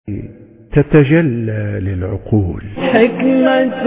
تتجلى للعقول. حكمة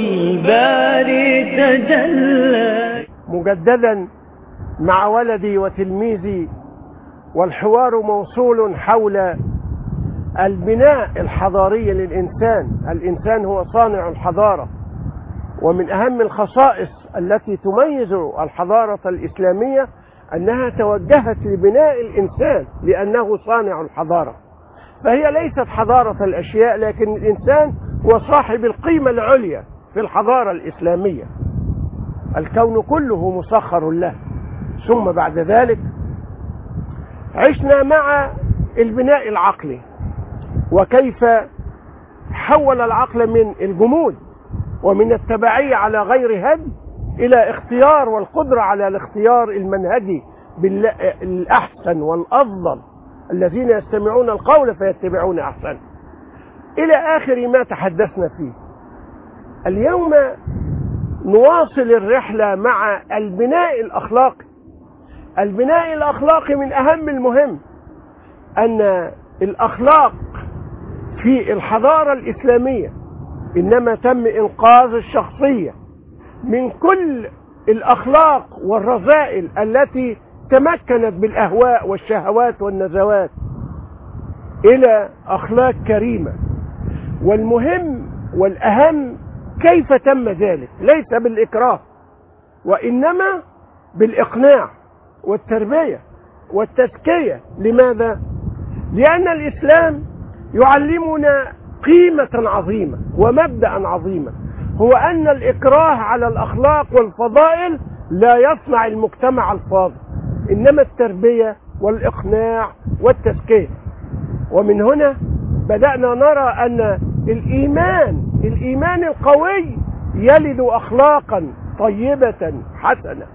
الباري تجلى. مجددا مع ولدي وتلميذي، والحوار موصول حول البناء الحضاري للإنسان. الإنسان هو صانع الحضارة، ومن أهم الخصائص التي تميز الحضارة الإسلامية أنها توجهت لبناء الإنسان لأنه صانع الحضارة. فهي ليست حضارة الأشياء، لكن الإنسان هو صاحب القيمة العليا في الحضارة الإسلامية. الكون كله مسخر له. ثم بعد ذلك عشنا مع البناء العقلي، وكيف حول العقل من الجمود ومن التبعية على غير هدي إلى اختيار والقدرة على الاختيار المنهجي بالأحسن والأفضل، الذين يستمعون القول فيتبعون أحسن، إلى آخر ما تحدثنا فيه. اليوم نواصل الرحلة مع البناء الأخلاقي. البناء الأخلاقي من أهم المهم، أن الأخلاق في الحضارة الإسلامية إنما تم إنقاذ الشخصية من كل الأخلاق والرذائل التي تمكنت بالأهواء والشهوات والنزوات إلى أخلاق كريمة. والمهم والأهم كيف تم ذلك، ليس بالإكراه وإنما بالإقناع والتربية والتزكية. لماذا؟ لأن الإسلام يعلمنا قيمة عظيمة ومبدأ عظيما، هو أن الإكراه على الأخلاق والفضائل لا يصنع المجتمع الفاضل، إنما التربية والإقناع والتزكية. ومن هنا بدأنا نرى أن الإيمان القوي يلد أخلاقا طيبة حسنة.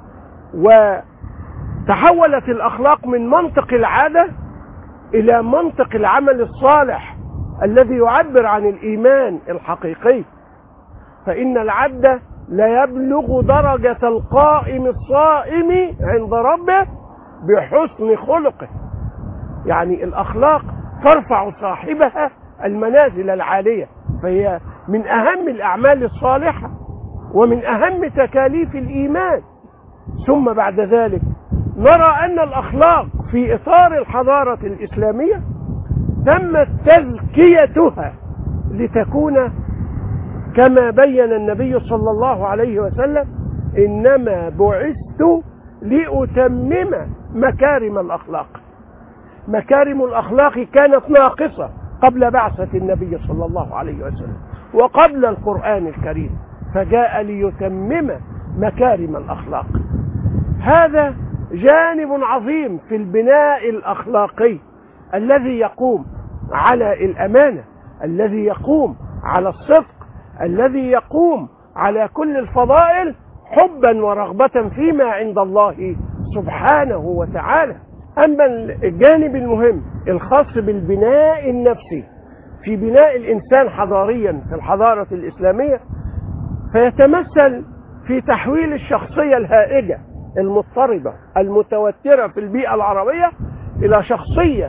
وتحولت الأخلاق من منطق العادة إلى منطق العمل الصالح الذي يعبر عن الإيمان الحقيقي. فإن العبد لا يبلغ درجة القائم الصائم عند ربه بحسن خلقه. يعني الأخلاق ترفع صاحبها المنازل العالية، فهي من أهم الأعمال الصالحة ومن أهم تكاليف الإيمان. ثم بعد ذلك نرى أن الأخلاق في إطار الحضارة الإسلامية تمت تزكيتها لتكون كما بين النبي صلى الله عليه وسلم: إنما بعثت لأتمم مكارم الأخلاق. مكارم الأخلاق كانت ناقصة قبل بعثة النبي صلى الله عليه وسلم وقبل القرآن الكريم، فجاء ليتمم مكارم الأخلاق. هذا جانب عظيم في البناء الأخلاقي الذي يقوم على الأمانة، الذي يقوم على الصدق، الذي يقوم على كل الفضائل حبا ورغبة فيما عند الله سبحانه وتعالى. أما الجانب المهم الخاص بالبناء النفسي في بناء الإنسان حضاريا في الحضارة الإسلامية، فيتمثل في تحويل الشخصية الهائجة المضطربة المتوترة في البيئة العربية إلى شخصية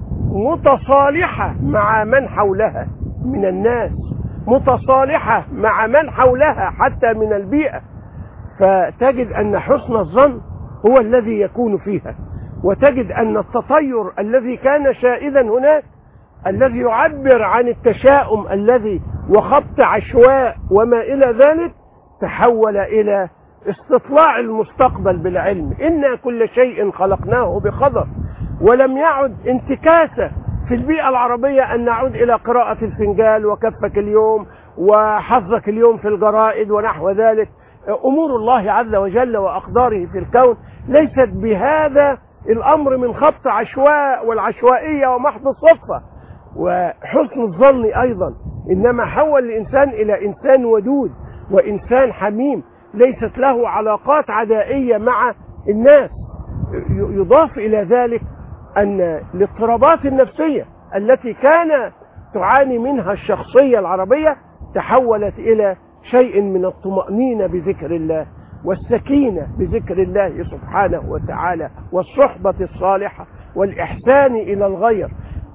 متصالحة مع من حولها من الناس، متصالحة مع من حولها حتى من البيئة. فتجد أن حسن الظن هو الذي يكون فيها، وتجد أن التطير الذي كان شائدا هناك، الذي يعبر عن التشاؤم الذي وخبط عشواء وما إلى ذلك، تحول إلى استطلاع المستقبل بالعلم. إنا كل شيء خلقناه بقدر. ولم يعد انتكاسة في البيئة العربية أن نعود إلى قراءة الفنجال وكفك اليوم وحظك اليوم في الجرائد ونحو ذلك. أمور الله عز وجل وأقداره في الكون ليست بهذا الأمر من خبط عشواء والعشوائية ومحض الصدفة. وحسن الظن أيضا إنما حول الإنسان إلى إنسان ودود وإنسان حميم، ليست له علاقات عدائية مع الناس. يضاف إلى ذلك أن الاضطرابات النفسية التي كان تعاني منها الشخصية العربية تحولت إلى شيء من الطمأنينة بذكر الله والسكينة بذكر الله سبحانه وتعالى والصحبة الصالحة والإحسان إلى الغير.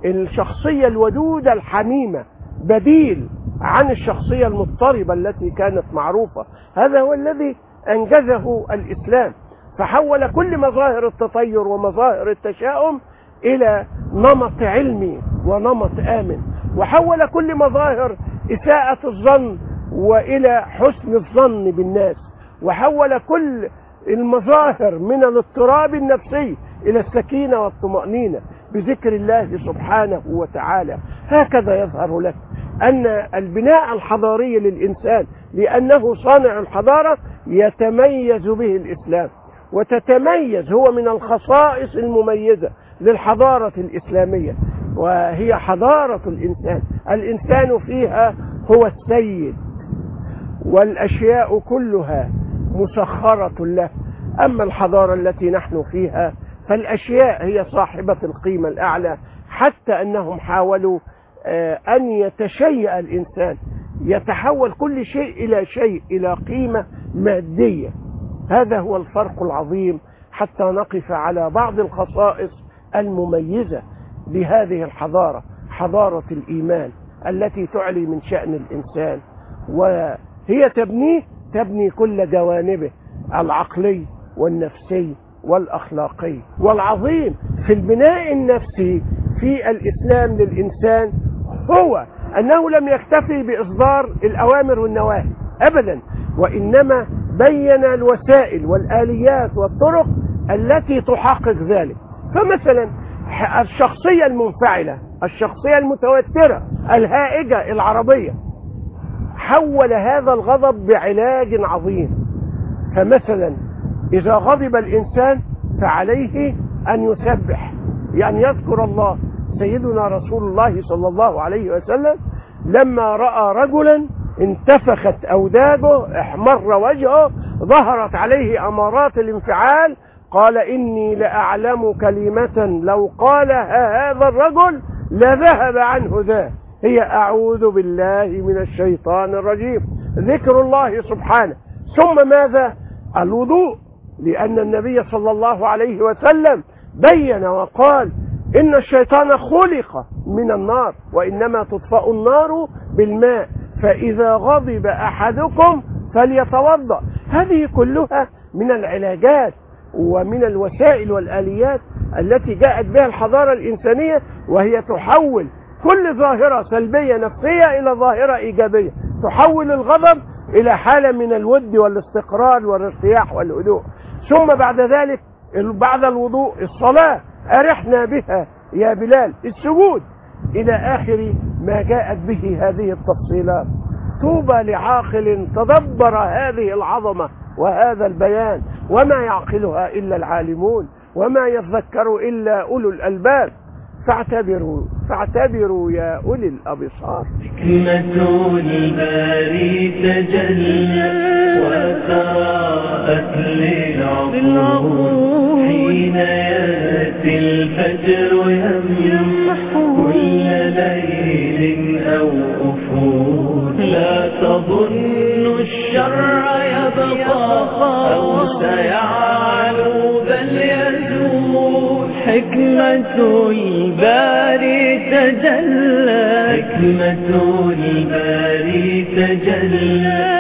الشخصية الودودة الحميمة بديل عن الشخصية المضطربة التي كانت معروفة. هذا هو الذي أنجزه الإسلام، فحول كل مظاهر التطير ومظاهر التشاؤم إلى نمط علمي ونمط آمن، وحول كل مظاهر إساءة الظن وإلى حسن الظن بالناس، وحول كل المظاهر من الاضطراب النفسي إلى السكينة والطمأنينة بذكر الله سبحانه وتعالى. هكذا يظهر لك أن البناء الحضاري للإنسان لأنه صانع الحضارة يتميز به الإسلام، وتتميز هو من الخصائص المميزة للحضارة الإسلامية، وهي حضارة الإنسان. الإنسان فيها هو السيد والأشياء كلها مسخرة له. أما الحضارة التي نحن فيها فالأشياء هي صاحبة القيمة الأعلى، حتى أنهم حاولوا أن يتشيء الإنسان، يتحول كل شيء إلى شيء، إلى قيمة مادية. هذا هو الفرق العظيم، حتى نقف على بعض الخصائص المميزة لهذه الحضارة، حضارة الإيمان التي تعلي من شأن الإنسان، وهي تبني كل جوانبه العقلي والنفسي والأخلاقي. والعظيم في البناء النفسي في الإسلام للإنسان هو أنه لم يكتفي بإصدار الأوامر والنواهي أبدا، وإنما بين الوسائل والآليات والطرق التي تحقق ذلك. فمثلا الشخصية المنفعلة، الشخصية المتوترة الهائجة العربية، حول هذا الغضب بعلاج عظيم. فمثلا إذا غضب الإنسان فعليه أن يسبح، يعني يذكر الله. سيدنا رسول الله صلى الله عليه وسلم لما رأى رجلا انتفخت أوداجه، احمر وجهه، ظهرت عليه أمارات الانفعال، قال إني لأعلم كلمة لو قالها هذا الرجل لذهب عنه ذا، هي أعوذ بالله من الشيطان الرجيم، ذكر الله سبحانه. ثم ماذا؟ الوضوء، لأن النبي صلى الله عليه وسلم بين وقال إن الشيطان خلق من النار، وإنما تطفأ النار بالماء، فإذا غضب أحدكم فليتوضأ. هذه كلها من العلاجات ومن الوسائل والآليات التي جاءت بها الحضارة الإنسانية، وهي تحول كل ظاهرة سلبية نفسية إلى ظاهرة إيجابية، تحول الغضب إلى حالة من الود والاستقرار والارتياح والهدوء. ثم بعد ذلك بعد الوضوء الصلاة، أرحنا بها يا بلال، السجود، إلى آخر ما جاءت به هذه التفصيلات. طوبى لعاقل تدبر هذه العظمة وهذا البيان، وما يعقلها إلا العالمون وما يذكر إلا أولو الألباب. فاعتبروا يا أولي الأبصار. حكمة الباري تجلى وتراءت للعقول، حين يأتي الفجر يمحو كل ليل أو أفول. لا تظن الشر يبقى أو سيعلو بل يزول. حكمة الباري تجلى، حكمة الباري تجلى